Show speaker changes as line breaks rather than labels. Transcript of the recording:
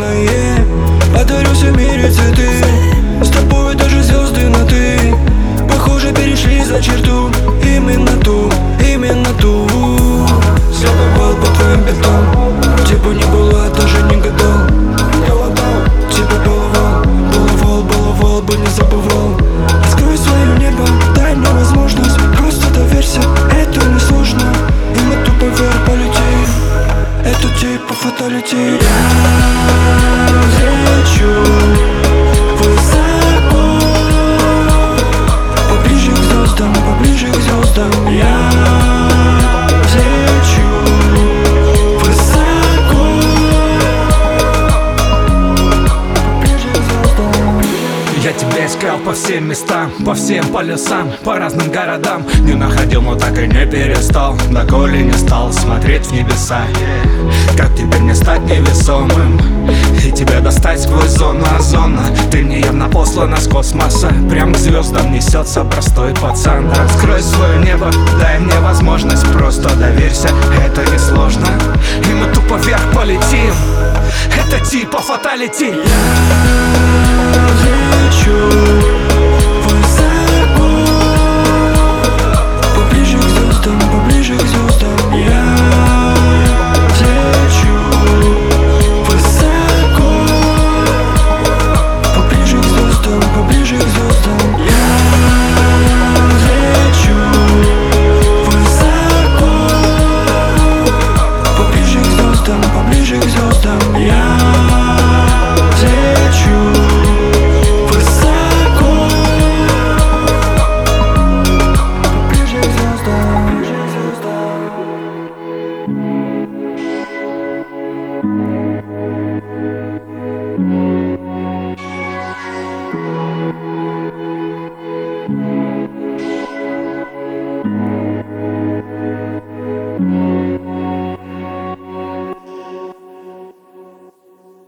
нежданное. Подарю всем мире цветы, с тобой даже звезды на ты. Похоже, перешли за черту, именно ту, именно ту. Забывал по твоим битам, типа не была, даже не гадал. Тебя баловал, бы не забывал. Открой свое небо, дай мне возможность. Просто доверься, это не сложно. И мы тупо вверх полетим. Это типа фаталити. Я взлечу высоко, поближе к звездам, поближе к звездам. Я взлечу высоко, поближе к звездам.
Я тебя искал по всем местам, по всем полюсам, по разным городам. Не находил, но так и не перестал, доколе не стал смотреть в небеса. Как теперь не стать невесомым и тебя достать сквозь зону озона? Ты мне явно послана с космоса, прям к звездам несется простой пацан. Раскрой свое небо, дай мне возможность, просто доверься, это несложно. И мы тупо вверх полетим, это типа фаталити.